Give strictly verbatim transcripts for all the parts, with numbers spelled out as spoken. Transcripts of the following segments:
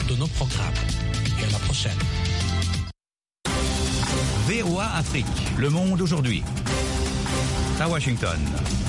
de nos programmes. Et à la prochaine. V O A Afrique, le monde aujourd'hui. À Washington.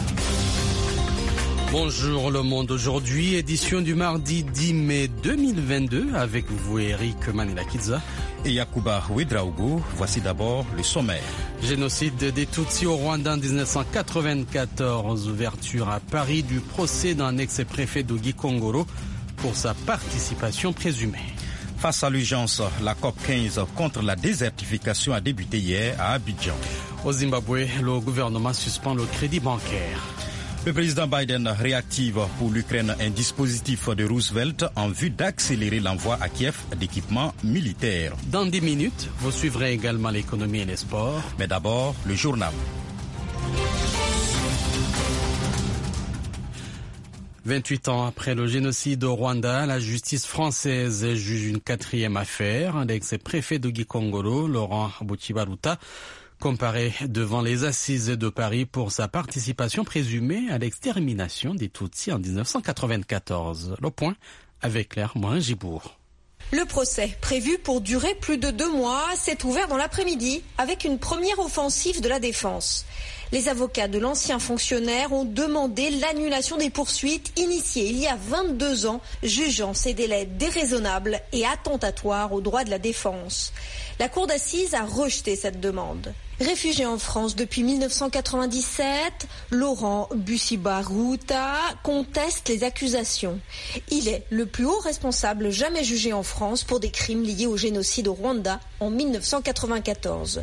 Bonjour le monde aujourd'hui, édition du mardi dix mai deux mille vingt-deux avec vous Eric Manilakidza et Yacouba Ouedraogo. Voici d'abord le sommaire. Génocide des Tutsis au Rwanda en dix-neuf cent quatre-vingt-quatorze, ouverture à Paris du procès d'un ex-préfet de Gikongoro pour sa participation présumée. Face à l'urgence, la COP quinze contre la désertification a débuté hier à Abidjan. Au Zimbabwe, le gouvernement suspend le crédit bancaire. Le président Biden réactive pour l'Ukraine un dispositif de Roosevelt en vue d'accélérer l'envoi à Kiev d'équipements militaires. Dans dix minutes, vous suivrez également l'économie et les sports. Mais d'abord, le journal. vingt-huit ans après le génocide au Rwanda, la justice française juge une quatrième affaire. L'ex-préfet de Gikongoro, Laurent Boutibaruta, comparé devant les assises de Paris pour sa participation présumée à l'extermination des Tutsis en dix-neuf cent quatre-vingt-quatorze. Le point avec Claire Morin-Gibourg. Le procès, prévu pour durer plus de deux mois, s'est ouvert dans l'après-midi avec une première offensive de la défense. Les avocats de l'ancien fonctionnaire ont demandé l'annulation des poursuites initiées il y a vingt-deux ans, jugeant ces délais déraisonnables et attentatoires aux droits de la défense. La cour d'assises a rejeté cette demande. Réfugié en France depuis mille neuf cent quatre-vingt-dix-sept, Laurent Bussibaruta conteste les accusations. Il est le plus haut responsable jamais jugé en France pour des crimes liés au génocide au Rwanda en mille neuf cent quatre-vingt-quatorze.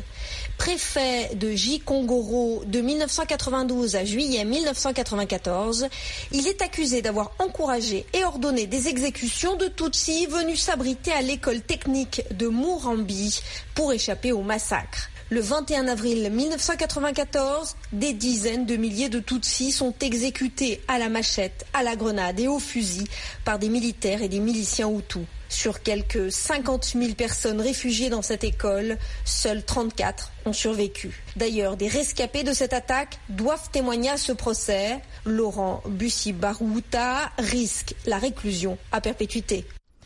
Préfet de Gikongoro de mille neuf cent quatre-vingt-douze à juillet mille neuf cent quatre-vingt-quatorze, il est accusé d'avoir encouragé et ordonné des exécutions de Tutsis venus s'abriter à l'école technique de Murambi pour échapper au massacre. Le vingt et un avril mille neuf cent quatre-vingt-quatorze, des dizaines de milliers de Tutsis sont exécutés à la machette, à la grenade et au fusil par des militaires et des miliciens Hutus. Sur quelques cinquante mille personnes réfugiées dans cette école, seuls trente-quatre ont survécu. D'ailleurs, des rescapés de cette attaque doivent témoigner à ce procès. Laurent Bussibaruta risque la réclusion à perpétuité.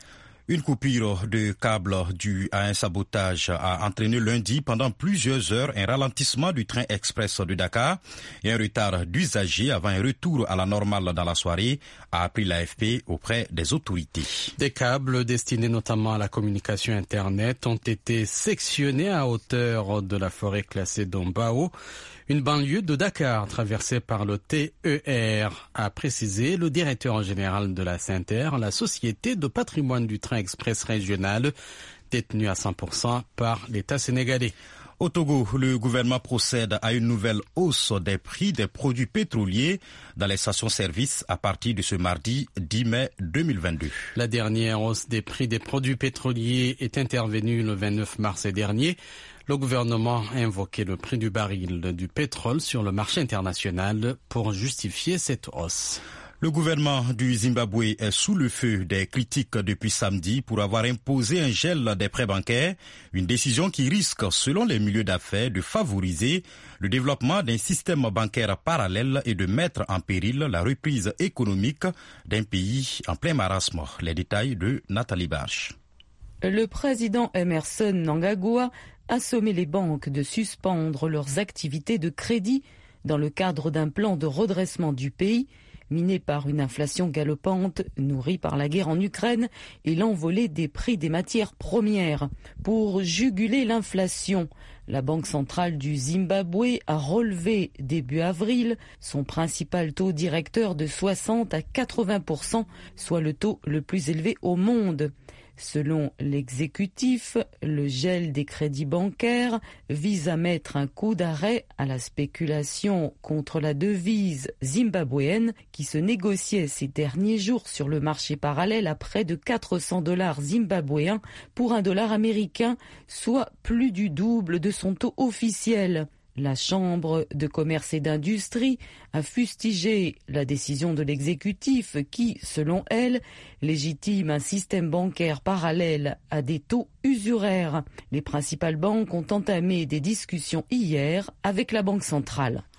Une coupure de câble due à un sabotage a entraîné lundi pendant plusieurs heures un ralentissement du train express de Dakar et un retard d'usagers avant un retour à la normale dans la soirée, a appris l'A F P auprès des autorités. Des câbles destinés notamment à la communication Internet ont été sectionnés à hauteur de la forêt classée d'Ombao, une banlieue de Dakar traversée par le T E R, a précisé le directeur général de la SENTER, la société de patrimoine du train express régional, détenue à cent pour cent par l'État sénégalais. Au Togo, le gouvernement procède à une nouvelle hausse des prix des produits pétroliers dans les stations-service à partir de ce mardi dix mai deux mille vingt-deux. La dernière hausse des prix des produits pétroliers est intervenue le vingt-neuf mars dernier. Le gouvernement a invoqué le prix du baril du pétrole sur le marché international pour justifier cette hausse. Le gouvernement du Zimbabwe est sous le feu des critiques depuis samedi pour avoir imposé un gel des prêts bancaires, une décision qui risque, selon les milieux d'affaires, de favoriser le développement d'un système bancaire parallèle et de mettre en péril la reprise économique d'un pays en plein marasme. Les détails de Nathalie Barche. Le président Emerson Mnangagwa a sommé les banques de suspendre leurs activités de crédit dans le cadre d'un plan de redressement du pays, miné par une inflation galopante nourrie par la guerre en Ukraine et l'envolée des prix des matières premières. Pour juguler l'inflation, la Banque centrale du Zimbabwe a relevé début avril son principal taux directeur de soixante à quatre-vingts pour cent, soit le taux le plus élevé au monde. Selon l'exécutif, le gel des crédits bancaires vise à mettre un coup d'arrêt à la spéculation contre la devise zimbabwéenne qui se négociait ces derniers jours sur le marché parallèle à près de quatre cents dollars zimbabwéens pour un dollar américain, soit plus du double de son taux officiel. La Chambre de commerce et d'industrie a fustigé la décision de l'exécutif qui, selon elle, légitime un système bancaire parallèle à des taux usuraires. Les principales banques ont entamé des discussions hier avec la Banque centrale.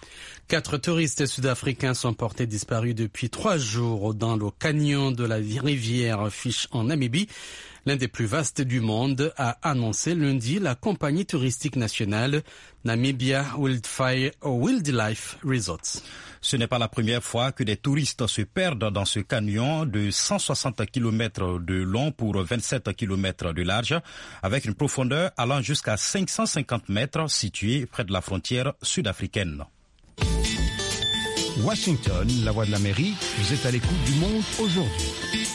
Quatre touristes sud-africains sont portés disparus depuis trois jours dans le canyon de la rivière Fish en Namibie. L'un des plus vastes du monde, a annoncé lundi la compagnie touristique nationale Namibia Wildlife Resorts. Ce n'est pas la première fois que des touristes se perdent dans ce canyon de cent soixante kilomètres de long pour vingt-sept kilomètres de large, avec une profondeur allant jusqu'à cinq cent cinquante mètres située près de la frontière sud-africaine. Washington, la voix de l'Amérique, vous êtes à l'écoute du monde aujourd'hui.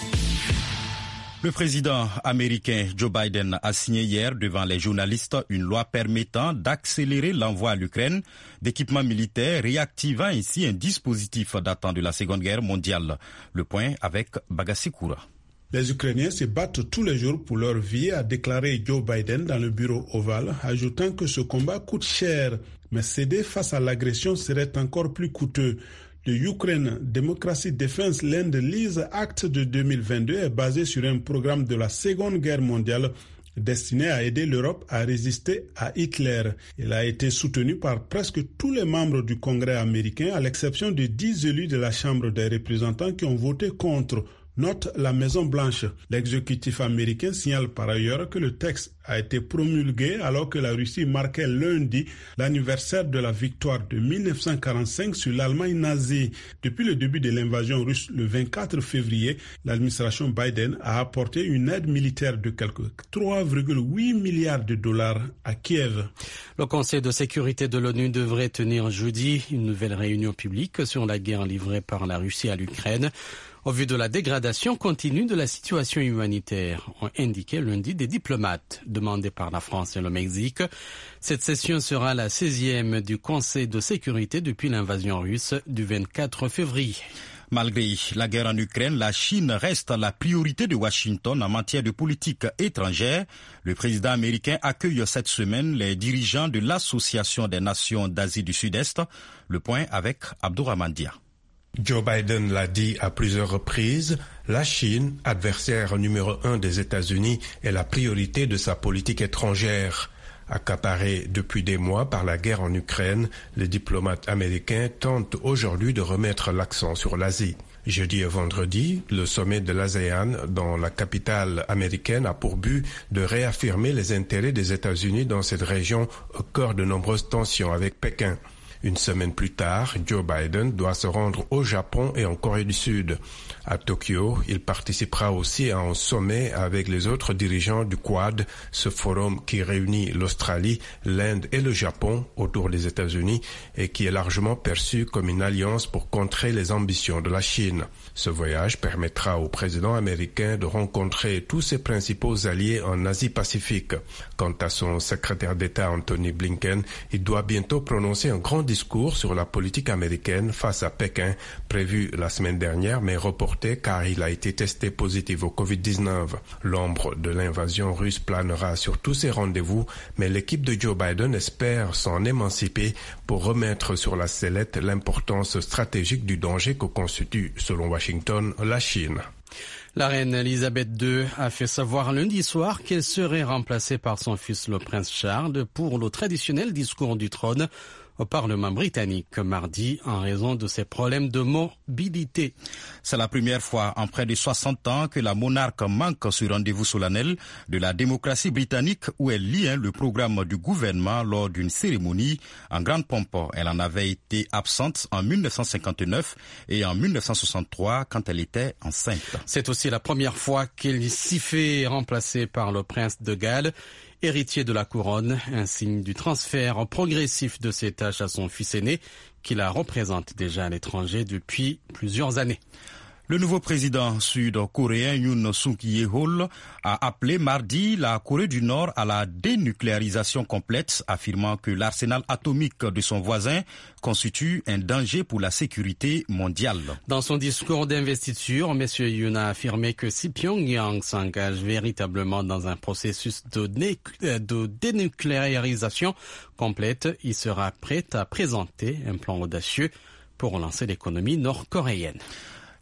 Le président américain Joe Biden a signé hier devant les journalistes une loi permettant d'accélérer l'envoi à l'Ukraine d'équipements militaires, réactivant ainsi un dispositif datant de la Seconde Guerre mondiale. Le point avec Bagassi Koura. Les Ukrainiens se battent tous les jours pour leur vie, a déclaré Joe Biden dans le bureau ovale, ajoutant que ce combat coûte cher, mais céder face à l'agression serait encore plus coûteux. Le Ukraine Democracy Defense Lend-Lease Act de deux mille vingt-deux est basé sur un programme de la Seconde Guerre mondiale destiné à aider l'Europe à résister à Hitler. Il a été soutenu par presque tous les membres du Congrès américain, à l'exception de dix élus de la Chambre des représentants qui ont voté contre. Note la Maison-Blanche. L'exécutif américain signale par ailleurs que le texte a été promulgué alors que la Russie marquait lundi l'anniversaire de la victoire de mille neuf cent quarante-cinq sur l'Allemagne nazie. Depuis le début de l'invasion russe le vingt-quatre février, l'administration Biden a apporté une aide militaire de quelque trois virgule huit milliards de dollars à Kiev. Le Conseil de sécurité de l'ONU devrait tenir jeudi une nouvelle réunion publique sur la guerre livrée par la Russie à l'Ukraine. Au vu de la dégradation continue de la situation humanitaire, ont indiqué lundi des diplomates demandés par la France et le Mexique. Cette session sera la seizième du Conseil de sécurité depuis l'invasion russe du vingt-quatre février. Malgré la guerre en Ukraine, la Chine reste la priorité de Washington en matière de politique étrangère. Le président américain accueille cette semaine les dirigeants de l'Association des nations d'Asie du Sud-Est. Le point avec Abdourahmane Dia. Joe Biden l'a dit à plusieurs reprises, la Chine, adversaire numéro un des États-Unis, est la priorité de sa politique étrangère. Accaparé depuis des mois par la guerre en Ukraine, les diplomates américains tentent aujourd'hui de remettre l'accent sur l'Asie. Jeudi et vendredi, le sommet de l'ASEAN dans la capitale américaine a pour but de réaffirmer les intérêts des États-Unis dans cette région au cœur de nombreuses tensions avec Pékin. Une semaine plus tard, Joe Biden doit se rendre au Japon et en Corée du Sud. À Tokyo, il participera aussi à un sommet avec les autres dirigeants du Quad, ce forum qui réunit l'Australie, l'Inde et le Japon autour des États-Unis et qui est largement perçu comme une alliance pour contrer les ambitions de la Chine. Ce voyage permettra au président américain de rencontrer tous ses principaux alliés en Asie-Pacifique. Quant à son secrétaire d'État Anthony Blinken, il doit bientôt prononcer un grand discours sur la politique américaine face à Pékin, prévu la semaine dernière mais reporté car il a été testé positif au covid dix-neuf. L'ombre de l'invasion russe planera sur tous ces rendez-vous, mais l'équipe de Joe Biden espère s'en émanciper pour remettre sur la sellette l'importance stratégique du danger que constitue, selon Washington, la Chine. La reine Elisabeth deux a fait savoir lundi soir qu'elle serait remplacée par son fils le prince Charles pour le traditionnel discours du trône au Parlement britannique mardi en raison de ses problèmes de mobilité. C'est la première fois en près de soixante ans que la monarque manque ce rendez-vous solennel de la démocratie britannique où elle lit hein, le programme du gouvernement lors d'une cérémonie en grande pompe. Elle en avait été absente en mille neuf cent cinquante-neuf et en mille neuf cent soixante-trois quand elle était enceinte. C'est aussi la première fois qu'elle s'y fait remplacer par le prince de Galles, héritier de la couronne, un signe du transfert progressif de ses tâches à son fils aîné, qui la représente déjà à l'étranger depuis plusieurs années. Le nouveau président sud-coréen Yoon Suk-yeol a appelé mardi la Corée du Nord à la dénucléarisation complète, affirmant que l'arsenal atomique de son voisin constitue un danger pour la sécurité mondiale. Dans son discours d'investiture, M. Yoon a affirmé que si Pyongyang s'engage véritablement dans un processus de, né- de dénucléarisation complète, il sera prêt à présenter un plan audacieux pour relancer l'économie nord-coréenne.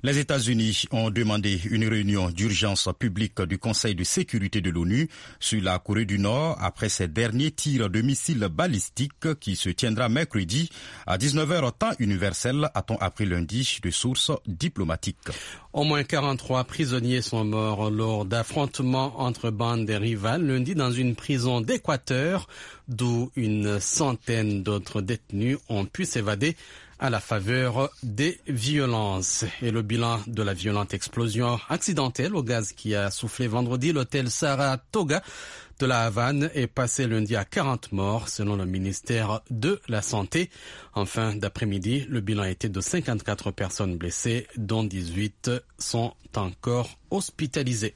Les États-Unis ont demandé une réunion d'urgence publique du Conseil de sécurité de l'ONU sur la Corée du Nord après ces derniers tirs de missiles balistiques qui se tiendra mercredi à dix-neuf heures temps universel, a-t-on appris lundi de sources diplomatiques. Au moins quarante-trois prisonniers sont morts lors d'affrontements entre bandes rivales lundi dans une prison d'Équateur, d'où une centaine d'autres détenus ont pu s'évader à la faveur des violences. Et le bilan de la violente explosion accidentelle au gaz qui a soufflé vendredi l'hôtel Saratoga de la Havane est passé lundi à quarante morts selon le ministère de la Santé. En fin d'après-midi, le bilan était de cinquante-quatre personnes blessées, dont dix-huit sont encore hospitalisées.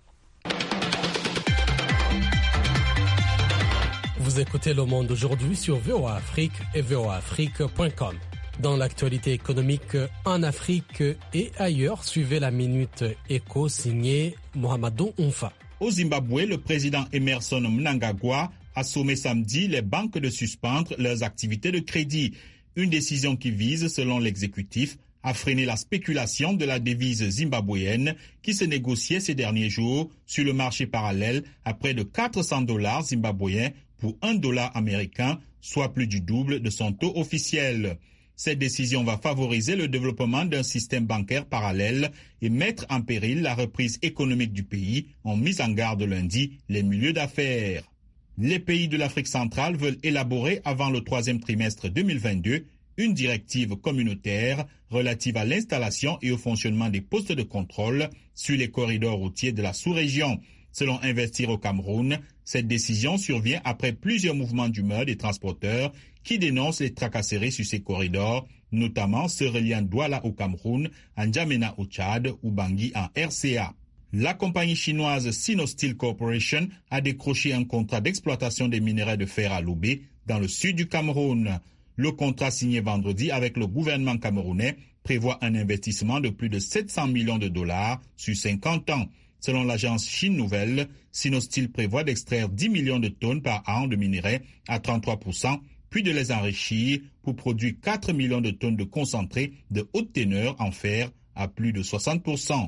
Vous écoutez Le Monde aujourd'hui sur V O A Afrique et V O A Afrique point com. Dans l'actualité économique en Afrique et ailleurs, suivez la Minute Éco signée Mohamedou Oumfa. Au Zimbabwe, le président Emmerson Mnangagwa a sommé samedi les banques de suspendre leurs activités de crédit. Une décision qui vise, selon l'exécutif, à freiner la spéculation de la devise zimbabwéenne qui se négociait ces derniers jours sur le marché parallèle à près de quatre cents dollars zimbabwéens pour un dollar américain, soit plus du double de son taux officiel. Cette décision va favoriser le développement d'un système bancaire parallèle et mettre en péril la reprise économique du pays, ont mis en garde lundi les milieux d'affaires. Les pays de l'Afrique centrale veulent élaborer avant le troisième trimestre deux mille vingt-deux une directive communautaire relative à l'installation et au fonctionnement des postes de contrôle sur les corridors routiers de la sous-région. Selon Investir au Cameroun, cette décision survient après plusieurs mouvements d'humeur des transporteurs qui dénoncent les tracasseries sur ces corridors, notamment ceux reliant Douala au Cameroun, N'Djamena au Tchad ou Bangui en R C A. La compagnie chinoise Sinosteel Corporation a décroché un contrat d'exploitation des minerais de fer à Lobé, dans le sud du Cameroun. Le contrat signé vendredi avec le gouvernement camerounais prévoit un investissement de plus de sept cents millions de dollars sur cinquante ans. Selon l'agence Chine Nouvelle, Sinosteel prévoit d'extraire dix millions de tonnes par an de minerais à trente-trois pour cent, puis de les enrichir pour produire quatre millions de tonnes de concentré de haute teneur en fer à plus de soixante pour cent.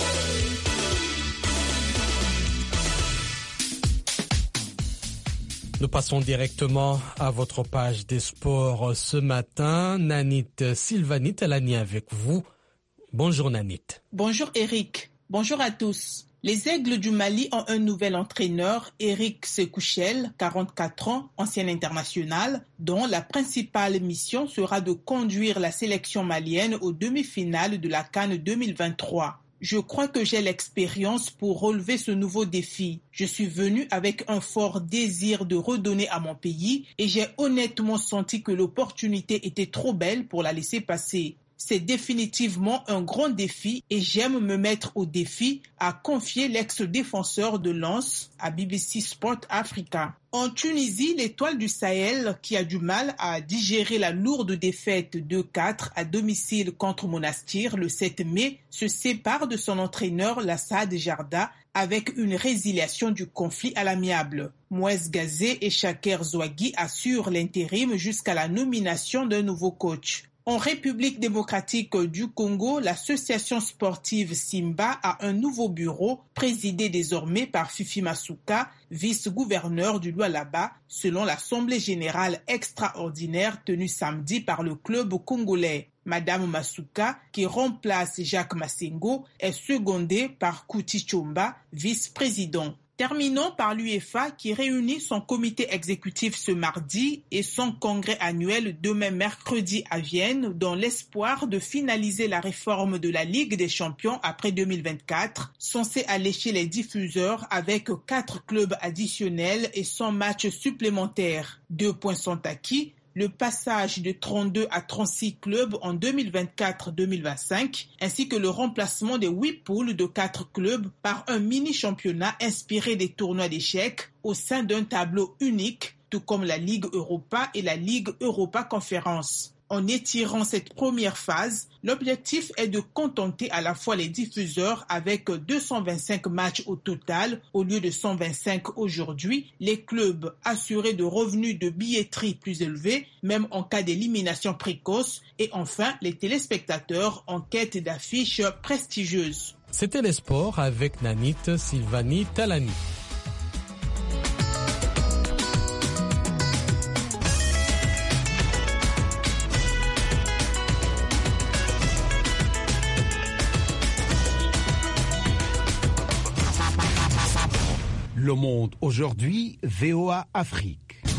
Nous passons directement à votre page des sports ce matin. Nanit Sylvanit, elle a nié avec vous. Bonjour Nanit. Bonjour Eric. Bonjour à tous. Les Aigles du Mali ont un nouvel entraîneur, Eric Sekouchel, quarante-quatre ans, ancien international, dont la principale mission sera de conduire la sélection malienne aux demi-finales de la CAN deux mille vingt-trois. Je crois que j'ai l'expérience pour relever ce nouveau défi. Je suis venu avec un fort désir de redonner à mon pays et j'ai honnêtement senti que l'opportunité était trop belle pour la laisser passer. C'est définitivement un grand défi et j'aime me mettre au défi, a confié l'ex-défenseur de Lens à B B C Sport Africa. En Tunisie, l'étoile du Sahel, qui a du mal à digérer la lourde défaite deux quatre à domicile contre Monastir le sept mai, se sépare de son entraîneur Lassad Jarda avec une résiliation du conflit à l'amiable. Mouez Gazé et Chaker Zouagui assurent l'intérim jusqu'à la nomination d'un nouveau coach. En République démocratique du Congo, l'association sportive Simba a un nouveau bureau, présidé désormais par Fifi Masuka, vice-gouverneur du Lualaba, selon l'Assemblée générale extraordinaire tenue samedi par le club congolais. Madame Masuka, qui remplace Jacques Massengo, est secondée par Kouti Chomba, vice-président. Terminons par l'UEFA qui réunit son comité exécutif ce mardi et son congrès annuel demain mercredi à Vienne dans l'espoir de finaliser la réforme de la Ligue des champions après deux mille vingt-quatre, censée allécher les diffuseurs avec quatre clubs additionnels et cent matchs supplémentaires. Deux points sont acquis. Le passage de trente-deux à trente-six clubs en deux mille vingt-quatre deux mille vingt-cinq, ainsi que le remplacement des huit poules de quatre clubs par un mini-championnat inspiré des tournois d'échecs au sein d'un tableau unique, tout comme la Ligue Europa et la Ligue Europa Conférence. En étirant cette première phase, l'objectif est de contenter à la fois les diffuseurs avec deux cent vingt-cinq matchs au total au lieu de cent vingt-cinq aujourd'hui, les clubs assurés de revenus de billetterie plus élevés, même en cas d'élimination précoce, et enfin les téléspectateurs en quête d'affiches prestigieuses. C'était les sports avec Nanit Sylvanie Talani. Le Monde aujourd'hui, V O A Afrique.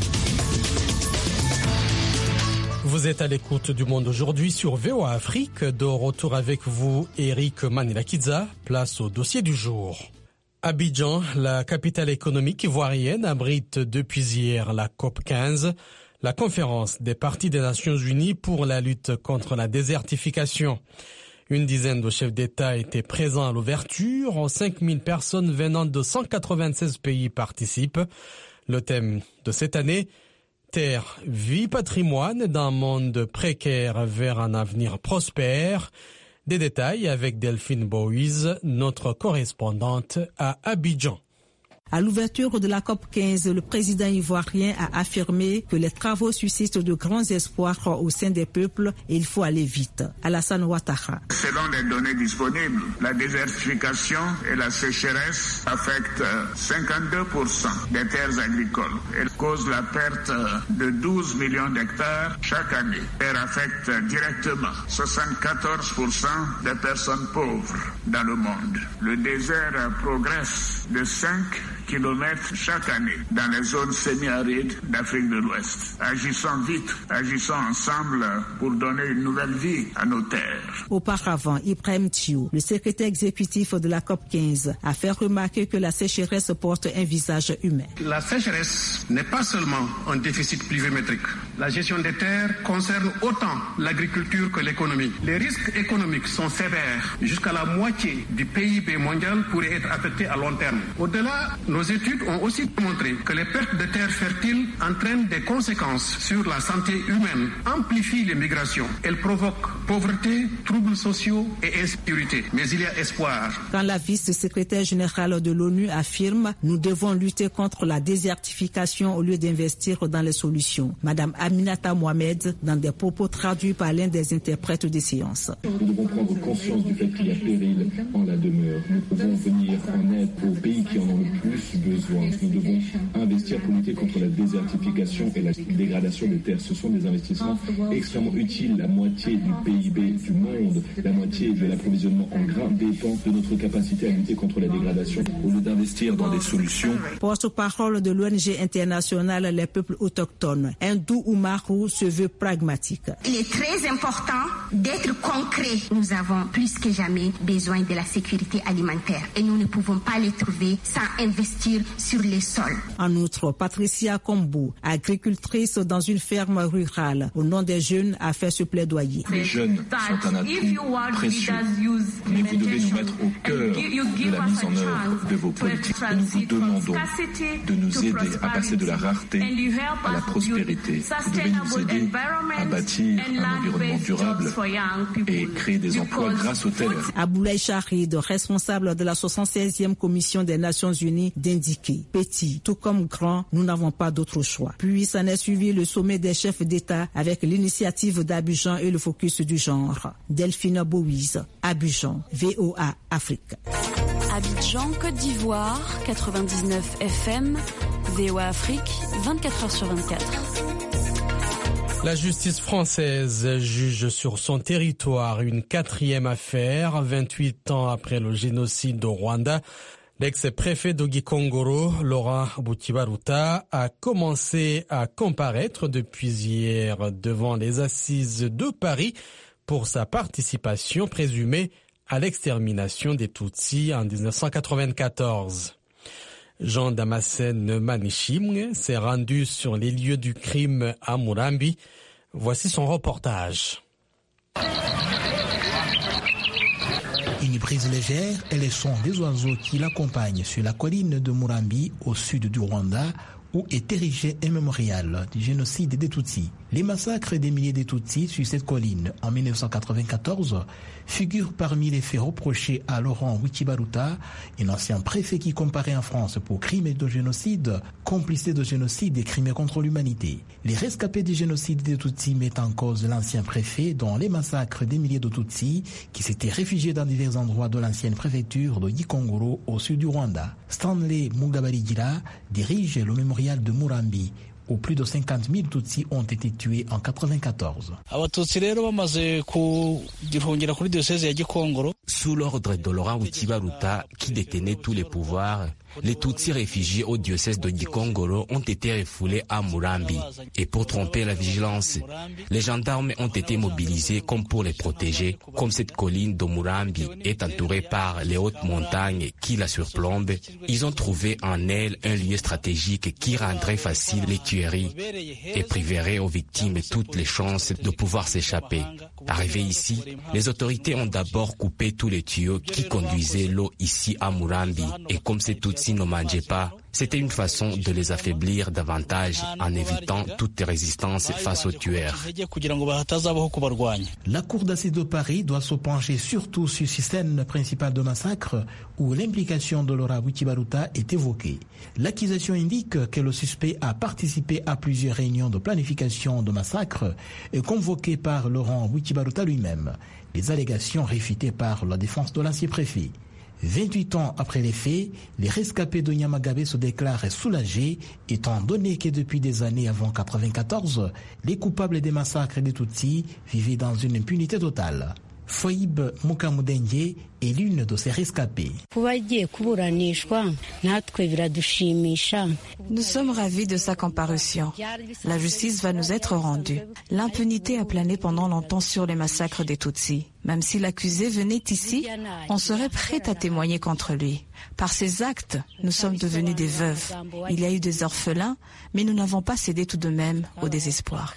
Vous êtes à l'écoute du Monde aujourd'hui sur V O A Afrique. De retour avec vous, Eric Manilakidza. Place au dossier du jour. Abidjan, la capitale économique ivoirienne, abrite depuis hier la COP quinze, la conférence des partis des Nations Unies pour la lutte contre la désertification. Une dizaine de chefs d'État étaient présents à l'ouverture. cinq mille personnes venant de cent quatre-vingt-seize pays participent. Le thème de cette année, Terre, vie, patrimoine d'un monde précaire vers un avenir prospère. Des détails avec Delphine Boïse, notre correspondante à Abidjan. À l'ouverture de la COP quinze, le président ivoirien a affirmé que les travaux suscitent de grands espoirs au sein des peuples et il faut aller vite. Alassane Ouattara. Selon les données disponibles, la désertification et la sécheresse affectent cinquante-deux pour cent des terres agricoles. Elle cause la perte de douze millions d'hectares chaque année. Elle affecte directement soixante-quatorze pour cent des personnes pauvres dans le monde. Le désert progresse de cinq kilomètres chaque année dans les zones semi-arides d'Afrique de l'Ouest. Agissons vite, agissons ensemble pour donner une nouvelle vie à nos terres. Auparavant, Ibrahim Thiou, le secrétaire exécutif de la COP quinze, a fait remarquer que la sécheresse porte un visage humain. La sécheresse n'est pas seulement un déficit pluviométrique. La gestion des terres concerne autant l'agriculture que l'économie. Les risques économiques sont sévères. Jusqu'à la moitié du P I B mondial pourrait être affecté à long terme. Au-delà, nos études ont aussi montré que les pertes de terres fertiles entraînent des conséquences sur la santé humaine, amplifient les migrations. Elles provoquent pauvreté, troubles sociaux et insécurité. Mais il y a espoir. Quand la vice-secrétaire générale de l'ONU affirme « Nous devons lutter contre la désertification au lieu d'investir dans les solutions », Madame Aminata Mohamed, dans des propos traduits par l'un des interprètes des séances. Nous devons prendre conscience du fait qu'il y a péril en la demeure. Nous devons venir en aide aux pays qui en ont le plus besoin. Nous devons investir pour lutter contre la désertification et la dégradation des terres. Ce sont des investissements extrêmement utiles. La moitié du P I B du monde, la moitié de l'approvisionnement en grains dépend de notre capacité à lutter contre la dégradation au lieu d'investir dans des solutions. Porte-parole de l'O N G internationale Les Peuples Autochtones, Ndou Oumarou se veut pragmatique. Il est très important d'être concret. Nous avons plus que jamais besoin de la sécurité alimentaire et nous ne pouvons pas les trouver sans investir sur les sols. En outre, Patricia Kombo, agricultrice dans une ferme rurale, au nom des jeunes, a fait ce plaidoyer. Les jeunes sont un atout précieux, mais vous devez nous mettre au cœur de la mise en œuvre de vos politiques. Et nous vous demandons de nous aider à passer de la rareté à la prospérité. Vous devez nous aider à bâtir un environnement durable et créer des emplois grâce aux terres. Aboulaye Charid, responsable de la soixante-seizième commission des Nations Unies, d'indiquer, petit, tout comme grand, nous n'avons pas d'autre choix. Puis s'en est suivi le sommet des chefs d'État avec l'initiative d'Abidjan et le focus du genre. Delphine Boïse, Abidjan, V O A Afrique. Abidjan, Côte d'Ivoire, quatre-vingt-dix-neuf F M, V O A Afrique, vingt-quatre heures sur vingt-quatre. La justice française juge sur son territoire une quatrième affaire, vingt-huit ans après le génocide au Rwanda. L'ex-préfet de Gikongoro, Laurent Butibaruta, a commencé à comparaître depuis hier devant les assises de Paris pour sa participation présumée à l'extermination des Tutsis en dix-neuf cent quatre-vingt-quatorze. Jean Damascène Manichim s'est rendu sur les lieux du crime à Murambi. Voici son reportage. Une brise légère et les sons des oiseaux qui l'accompagnent sur la colline de Murambi, au sud du Rwanda, où est érigé un mémorial du génocide des Tutsis. Les massacres des milliers de Tutsis sur cette colline en mille neuf cent quatre-vingt-quatorze figurent parmi les faits reprochés à Laurent Wikibaruta, un ancien préfet qui comparait en France pour crimes de génocide, complicité de génocide et crimes contre l'humanité. Les rescapés du génocide des Tutsis mettent en cause l'ancien préfet dans les massacres des milliers de Tutsis qui s'étaient réfugiés dans divers endroits de l'ancienne préfecture de Gikongoro au sud du Rwanda. Stanley Mugabarigira dirige le mémorial de Murambi, où plus de cinquante mille Tutsis ont été tués en quatre-vingt-quatorze. Sous l'ordre de Laurent Wikibaruta, qui détenait tous les pouvoirs, les Tutsis réfugiés au diocèse de Gikongoro ont été refoulés à Murambi. Et pour tromper la vigilance, les gendarmes ont été mobilisés comme pour les protéger. Comme cette colline de Murambi est entourée par les hautes montagnes qui la surplombent, ils ont trouvé en elle un lieu stratégique qui rendrait facile les tueries et priverait aux victimes toutes les chances de pouvoir s'échapper. Arrivés ici, les autorités ont d'abord coupé tous les tuyaux qui conduisaient l'eau ici à Murambi. Et comme ces Tutsis ne mangeaient pas, c'était une façon de les affaiblir davantage en évitant toute résistance face aux tueurs. La Cour d'assises de Paris doit se pencher surtout sur ces scènes principales de massacre où l'implication de Laurent Wikibaruta est évoquée. L'accusation indique que le suspect a participé à plusieurs réunions de planification de massacre convoquées par Laurent Wikibaruta lui-même. Les allégations réfutées par la défense de l'ancien préfet. vingt-huit ans après les faits, les rescapés de Nyamagabe se déclarent soulagés, étant donné que depuis des années avant quatre-vingt-quatorze, les coupables des massacres des Tutsis vivaient dans une impunité totale. Foïb Mukamudenge est l'une de ces rescapés. Nous sommes ravis de sa comparution. La justice va nous être rendue. L'impunité a plané pendant longtemps sur les massacres des Tutsis. Même si l'accusé venait ici, on serait prêt à témoigner contre lui. Par ces actes, nous sommes devenus des veuves. Il y a eu des orphelins, mais nous n'avons pas cédé tout de même au désespoir.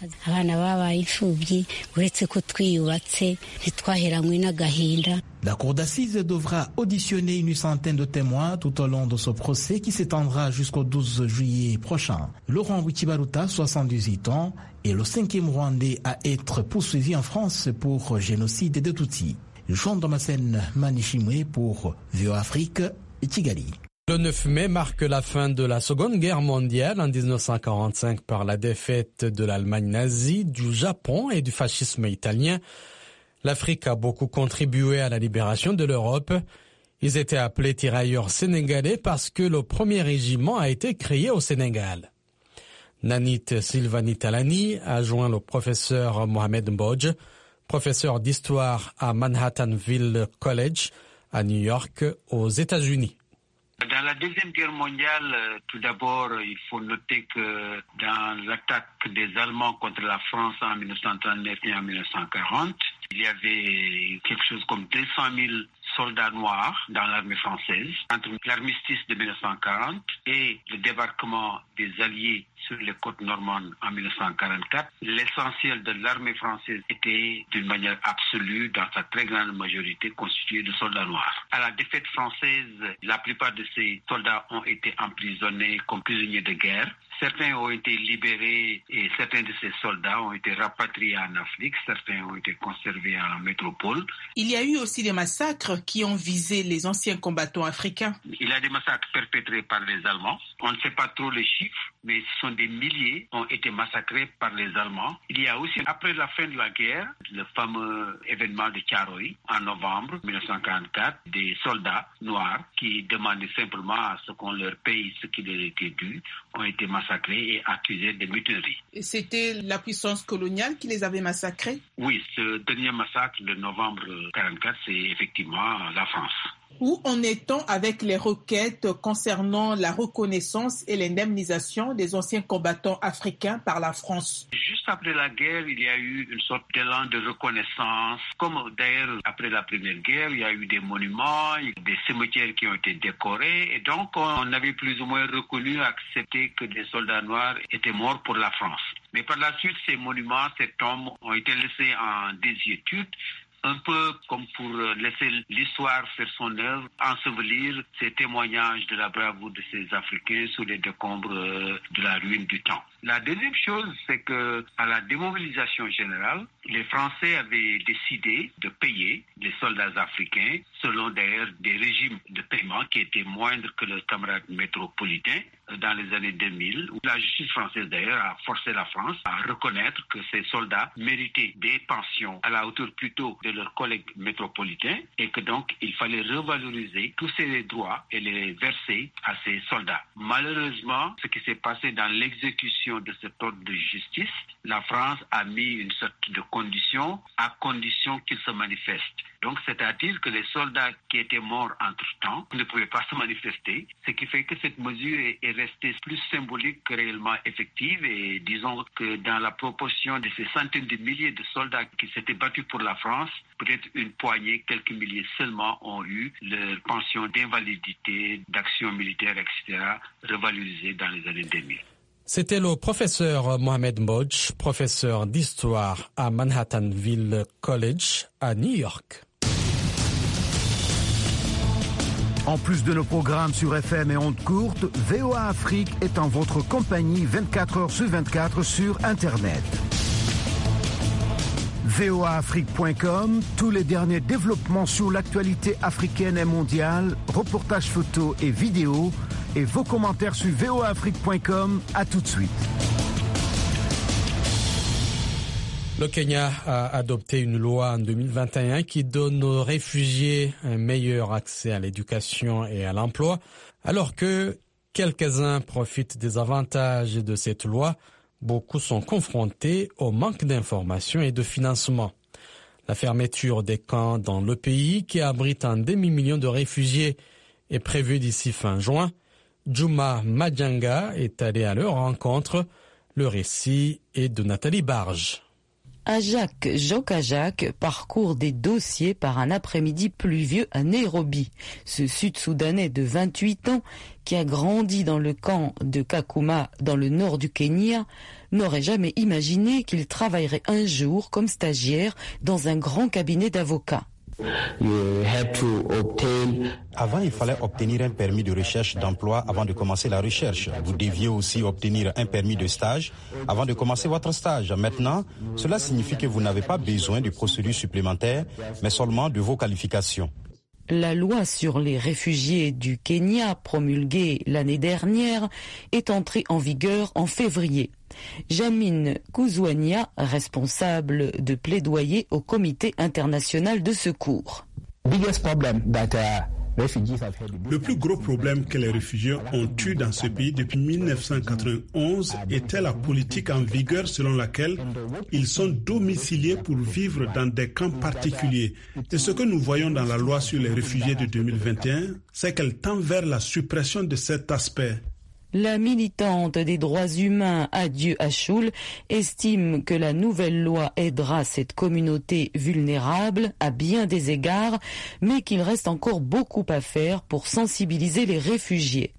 La cour d'assises devra auditionner une centaine de témoins tout au long de ce procès qui s'étendra jusqu'au douze juillet prochain. Laurent Wikibaruta, soixante-dix-huit ans, est le cinquième Rwandais à être poursuivi en France pour génocide des Tutsis. Jean Damascène Manishimwe pour V O A Afrique, Kigali. Le neuf mai marque la fin de la Seconde Guerre mondiale en dix-neuf cent quarante-cinq par la défaite de l'Allemagne nazie, du Japon et du fascisme italien. L'Afrique a beaucoup contribué à la libération de l'Europe. Ils étaient appelés tirailleurs sénégalais parce que le premier régiment a été créé au Sénégal. Nanit Silvani Talani a joint le professeur Mohamed Mbodj, professeur d'histoire à Manhattanville College, à New York, aux États-Unis. Dans la Deuxième Guerre mondiale, tout d'abord, il faut noter que dans l'attaque des Allemands contre la France en mille neuf cent trente-neuf et en mille neuf cent quarante, il y avait quelque chose comme deux cent mille soldats noirs dans l'armée française. Entre l'armistice de mille neuf cent quarante et le débarquement des Alliés sur les côtes normandes en mille neuf cent quarante-quatre, l'essentiel de l'armée française était d'une manière absolue, dans sa très grande majorité, constitué de soldats noirs. À la défaite française, la plupart de ces soldats ont été emprisonnés comme prisonniers de guerre. Certains ont été libérés et certains de ces soldats ont été rapatriés en Afrique, certains ont été conservés en métropole. Il y a eu aussi des massacres qui ont visé les anciens combattants africains. Il y a des massacres perpétrés par les Allemands. On ne sait pas trop les chiffres, mais ce sont des milliers qui ont été massacrés par les Allemands. Il y a aussi, après la fin de la guerre, le fameux événement de Thiaroye en novembre mille neuf cent quarante-quatre, des soldats noirs qui demandaient simplement à ce qu'on leur paye ce qui leur était dû, ont été massacrés et accusés de mutinerie. Et c'était la puissance coloniale qui les avait massacrés? Oui, ce dernier massacre de novembre mille neuf cent quarante-quatre, c'est effectivement la France. Où en est-on avec les requêtes concernant la reconnaissance et l'indemnisation des anciens combattants africains par la France? Juste après la guerre, il y a eu une sorte d'élan de reconnaissance. Comme d'ailleurs après la Première Guerre, il y a eu des monuments, des cimetières qui ont été décorés. Et donc, on avait plus ou moins reconnu, accepté que des soldats noirs étaient morts pour la France. Mais par la suite, ces monuments, ces tombes ont été laissés en désuétude, un peu comme pour laisser l'histoire faire son œuvre, ensevelir ces témoignages de la bravoure de ces Africains sous les décombres de la ruine du temps. La deuxième chose, c'est que à la démobilisation générale, les Français avaient décidé de payer les soldats africains selon d'ailleurs des régimes de paiement qui étaient moindres que leurs camarades métropolitains dans les années deux mille. La justice française d'ailleurs a forcé la France à reconnaître que ces soldats méritaient des pensions à la hauteur plutôt de leurs collègues métropolitains et que donc il fallait revaloriser tous ces droits et les verser à ces soldats. Malheureusement, ce qui s'est passé dans l'exécution de cet ordre de justice, la France a mis une sorte de condition à condition qu'ils se manifestent. Donc, c'est-à-dire que les soldats qui étaient morts entre-temps ne pouvaient pas se manifester, ce qui fait que cette mesure est restée plus symbolique que réellement effective. Et disons que dans la proportion de ces centaines de milliers de soldats qui s'étaient battus pour la France, peut-être une poignée, quelques milliers seulement ont eu leur pension d'invalidité, d'action militaire, et cetera, revalorisée dans les années deux mille. C'était le professeur Mohamed Modj, professeur d'histoire à Manhattanville College à New York. En plus de nos programmes sur F M et ondes courtes, V O A Afrique est en votre compagnie vingt-quatre heures sur vingt-quatre sur Internet. V O A Afrique point com, tous les derniers développements sur l'actualité africaine et mondiale, reportages photos et vidéos, et vos commentaires sur V O A Afrique point com. À tout de suite. Le Kenya a adopté une loi en deux mille vingt et un qui donne aux réfugiés un meilleur accès à l'éducation et à l'emploi, alors que quelques-uns profitent des avantages de cette loi. Beaucoup sont confrontés au manque d'informations et de financement. La fermeture des camps dans le pays, qui abrite un demi-million de réfugiés, est prévue d'ici fin juin. Juma Madjanga est allé à leur rencontre. Le récit est de Nathalie Barge. Ajak Jokajak parcourt des dossiers par un après-midi pluvieux à Nairobi. Ce Sud-Soudanais de vingt-huit ans, qui a grandi dans le camp de Kakuma dans le nord du Kenya, n'aurait jamais imaginé qu'il travaillerait un jour comme stagiaire dans un grand cabinet d'avocats. Avant, il fallait obtenir un permis de recherche d'emploi avant de commencer la recherche. Vous deviez aussi obtenir un permis de stage avant de commencer votre stage. Maintenant, cela signifie que vous n'avez pas besoin de procédures supplémentaires, mais seulement de vos qualifications. La loi sur les réfugiés du Kenya, promulguée l'année dernière, est entrée en vigueur en février. Jamine Kouzouania, responsable de plaidoyer au Comité international de secours. Le plus gros problème que les réfugiés ont eu dans ce pays depuis mille neuf cent quatre-vingt-onze était la politique en vigueur selon laquelle ils sont domiciliés pour vivre dans des camps particuliers. Et ce que nous voyons dans la loi sur les réfugiés de deux mille vingt et un, c'est qu'elle tend vers la suppression de cet aspect. La militante des droits humains Adieu Achoul estime que la nouvelle loi aidera cette communauté vulnérable à bien des égards, mais qu'il reste encore beaucoup à faire pour sensibiliser les réfugiés.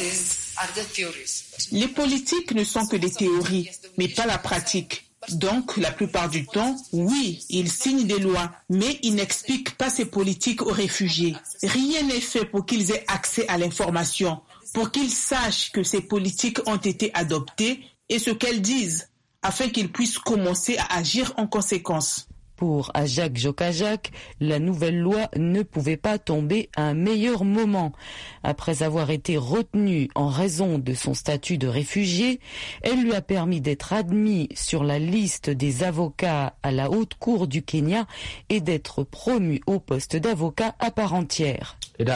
Les politiques ne sont que des théories, mais pas la pratique. Donc, la plupart du temps, oui, ils signent des lois, mais ils n'expliquent pas ces politiques aux réfugiés. Rien n'est fait pour qu'ils aient accès à l'information, pour qu'ils sachent que ces politiques ont été adoptées et ce qu'elles disent, afin qu'ils puissent commencer à agir en conséquence. Pour Ajak Jokajak, la nouvelle loi ne pouvait pas tomber à un meilleur moment. Après avoir été retenue en raison de son statut de réfugié, elle lui a permis d'être admis sur la liste des avocats à la Haute Cour du Kenya et d'être promu au poste d'avocat à part entière.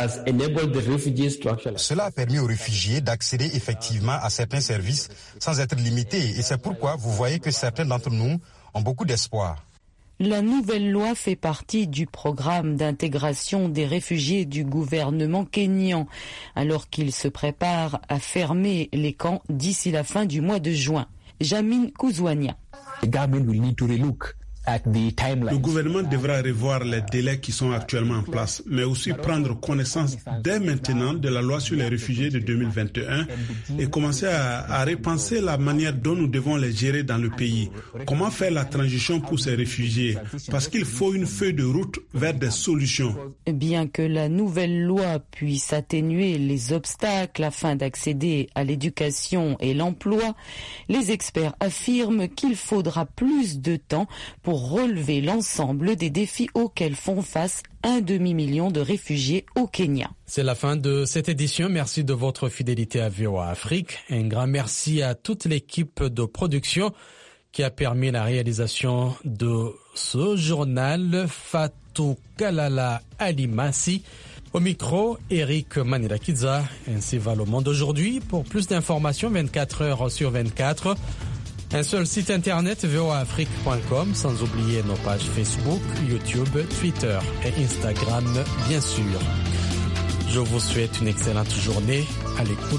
Cela a permis aux réfugiés d'accéder effectivement à certains services sans être limités et c'est pourquoi vous voyez que certains d'entre nous ont beaucoup d'espoir. La nouvelle loi fait partie du programme d'intégration des réfugiés du gouvernement kényan, alors qu'il se prépare à fermer les camps d'ici la fin du mois de juin. Jamine Kouzouania. Le gouvernement devra revoir les délais qui sont actuellement en place, mais aussi prendre connaissance dès maintenant de la loi sur les réfugiés de deux mille vingt et un et commencer à, à repenser la manière dont nous devons les gérer dans le pays. Comment faire la transition pour ces réfugiés? Parce qu'il faut une feuille de route vers des solutions. Bien que la nouvelle loi puisse atténuer les obstacles afin d'accéder à l'éducation et l'emploi, les experts affirment qu'il faudra plus de temps pour relever l'ensemble des défis auxquels font face un demi-million de réfugiés au Kenya. C'est la fin de cette édition. Merci de votre fidélité à V O A Afrique. Un grand merci à toute l'équipe de production qui a permis la réalisation de ce journal. Fatou Kalala Alimasi. Au micro, Eric Manirakidza. Ainsi va le monde aujourd'hui. Pour plus d'informations, vingt-quatre heures sur vingt-quatre. Un seul site internet, v o a afrique point com, sans oublier nos pages Facebook, YouTube, Twitter et Instagram, bien sûr. Je vous souhaite une excellente journée à l'écoute.